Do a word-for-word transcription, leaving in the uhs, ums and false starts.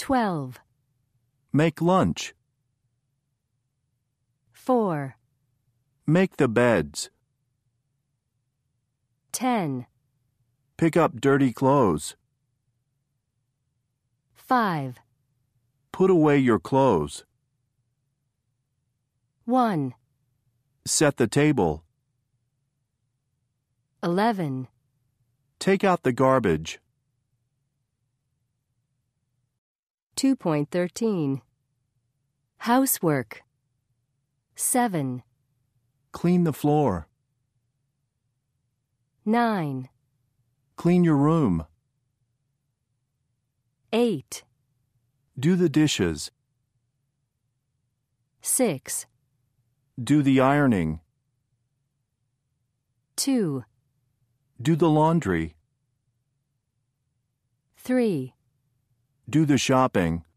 Twelve. Make lunch. Four. Make the beds. Ten. Pick up dirty clothes. Five. Put away your clothes. One. Set the table. Eleven. Take out the garbage. two point thirteen. Housework. Seven. Clean the floor. Nine. Clean your room. Eight. Do the dishes. Six. Do the ironing. Two. Do the laundry. Three. Do the shopping.